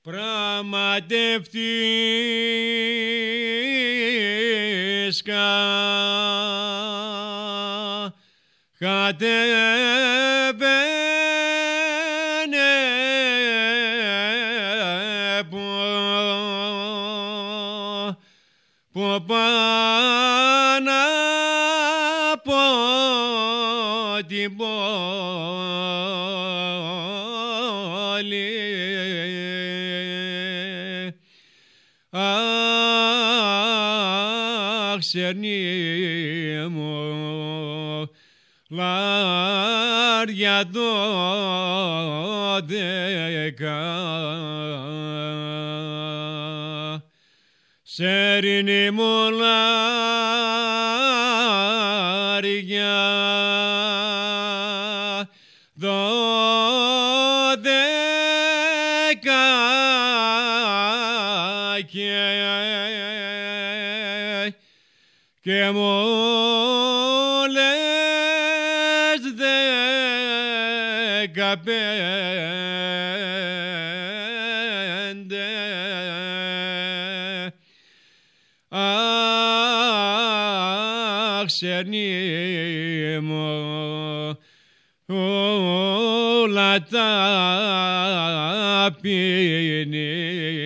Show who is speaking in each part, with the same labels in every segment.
Speaker 1: πραγματευτείς κατέβαινε που πάνω από την πόλη. Αχ, σερνί μου, λάρια δώδεκα, σερνί μου λάρια δώδεκα και μου λες 15. Αχ, σερνί μου, όλα τα πίνει.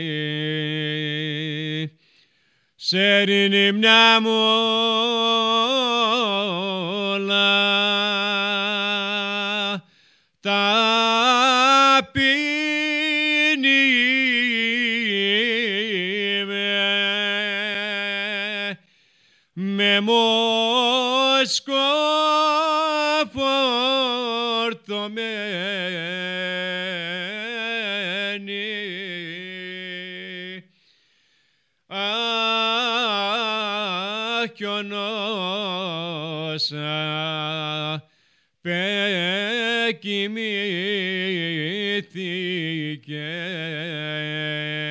Speaker 1: Σερνί μια μου όλα τα πίνει με μόσκο φορτωμένη. Αχ, κι ο νόσα πεκοιμήθηκε.